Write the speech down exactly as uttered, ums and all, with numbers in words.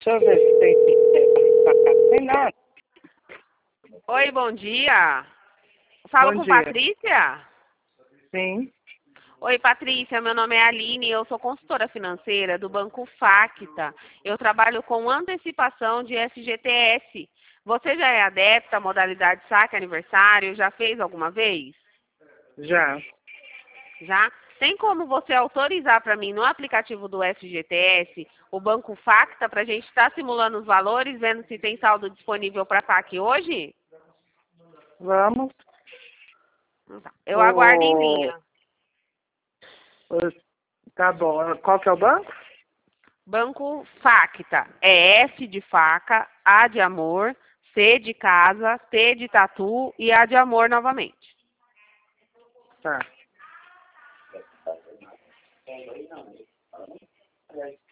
Deixa eu ver se tem. Tem nada. Oi, bom dia. Falo Bom com dia. Patrícia? Sim. Oi, Patrícia, meu nome é Aline, eu sou consultora financeira do Banco Facta. Eu trabalho com antecipação de F G T S. Você já é adepta à modalidade saque aniversário? Já fez alguma vez? Já. Já? Tem como você autorizar para mim no aplicativo do F G T S o Banco Facta para a gente estar simulando os valores, vendo se tem saldo disponível para saque hoje? Vamos. Eu aguardo em O... linha. o- Tá bom. Qual que é o banco? Banco Facta. É F de faca, A de amor, C de casa, T de tatu e A de amor novamente. Tá.